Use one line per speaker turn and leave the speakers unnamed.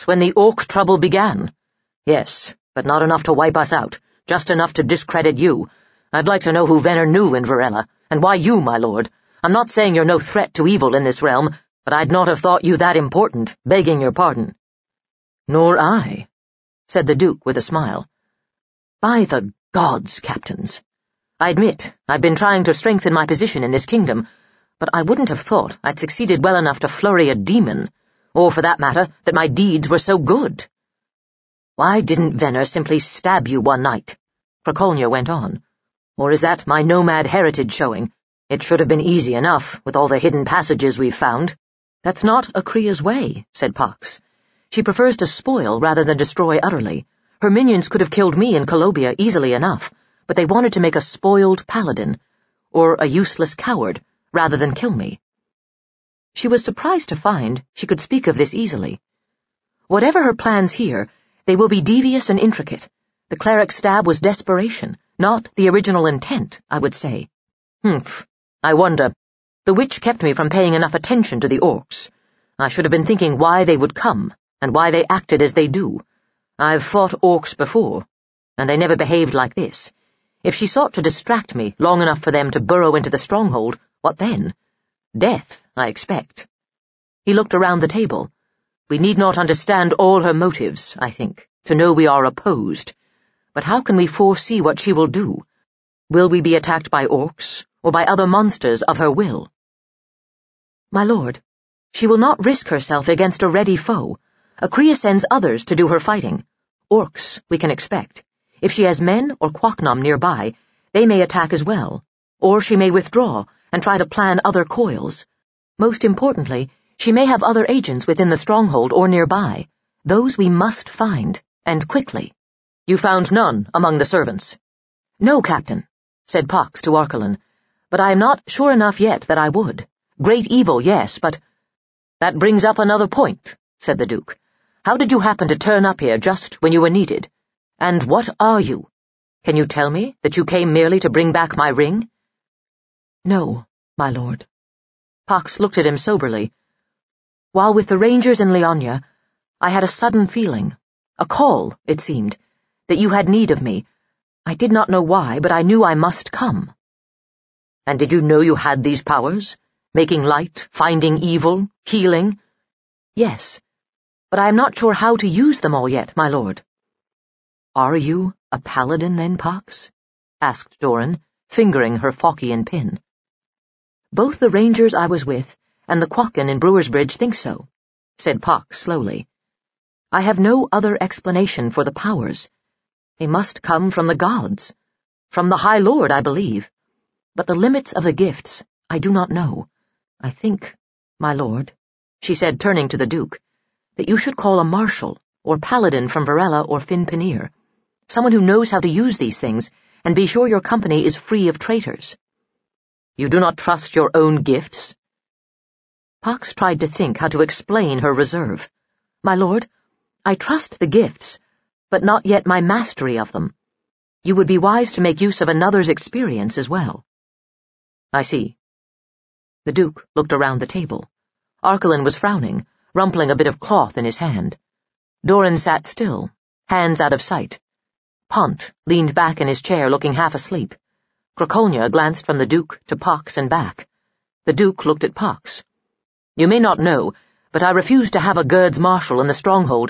That's when the Orc trouble began. Yes, but not enough to wipe us out, just enough to discredit you. I'd like to know who Venner knew in Varela, and why you, my lord. I'm not saying you're no threat to evil in this realm, but I'd not have thought you that important, begging your pardon. Nor I, said the Duke with a smile. By the gods, captains. I admit I've been trying to strengthen my position in this kingdom, but I wouldn't have thought I'd succeeded well enough to flurry a demon, or for that matter, that my deeds were so good. Why didn't Venner simply stab you one night? Krakolnya went on. Or is that my nomad heritage showing? It should have been easy enough, with all the hidden passages we've found. That's not Akria's way, said Pox. She prefers to spoil rather than destroy utterly. Her minions could have killed me in Colobia easily enough, but they wanted to make a spoiled paladin, or a useless coward, rather than kill me. She was surprised to find she could speak of this easily. Whatever her plans here, they will be devious and intricate. The cleric's stab was desperation, not the original intent, I would say. Humph, I wonder. The witch kept me from paying enough attention to the Orcs. I should have been thinking why they would come, and why they acted as they do. I've fought Orcs before, and they never behaved like this. If she sought to distract me long enough for them to burrow into the stronghold, what then? Death, I expect. He looked around the table. We need not understand all her motives, I think, to know we are opposed. But how can we foresee what she will do? Will we be attacked by Orcs, or by other monsters of her will? My lord, she will not risk herself against a ready foe. Akria sends others to do her fighting. Orcs, we can expect. If she has men or Quaknum nearby, they may attack as well. Or she may withdraw and try to plan other coils. Most importantly, she may have other agents within the stronghold or nearby. Those we must find, and quickly. You found none among the servants? No, Captain, said Pox to Arkelin, but I am not sure enough yet that I would. Great evil, yes, but— That brings up another point, said the Duke. How did you happen to turn up here just when you were needed? And what are you? Can you tell me that you came merely to bring back my ring? No, my lord. Pox looked at him soberly. While with the Rangers in Lianya, I had a sudden feeling, a call, it seemed, that you had need of me. I did not know why, but I knew I must come. And did you know you had these powers? Making light, finding evil, healing? Yes, but I am not sure how to use them all yet, my lord. Are you a paladin, then, Pox? Asked Doran, fingering her Faucian pin. Both the Rangers I was with and the Quakin in Brewersbridge think so, said Pox slowly. I have no other explanation for the powers. They must come from the gods. From the High Lord, I believe. But the limits of the gifts I do not know. I think, my lord, she said, turning to the Duke, that you should call a marshal or paladin from Varela or Finpenir, someone who knows how to use these things, and be sure your company is free of traitors. You do not trust your own gifts? Pox tried to think how to explain her reserve. My lord, I trust the gifts, but not yet my mastery of them. You would be wise to make use of another's experience as well. I see. The Duke looked around the table. Arkelin was frowning, rumpling a bit of cloth in his hand. Doran sat still, hands out of sight. Pont leaned back in his chair, looking half asleep. Krakolnya glanced from the Duke to Pox and back. The Duke looked at Pox. You may not know, but I refuse to have a Guards Marshal in the stronghold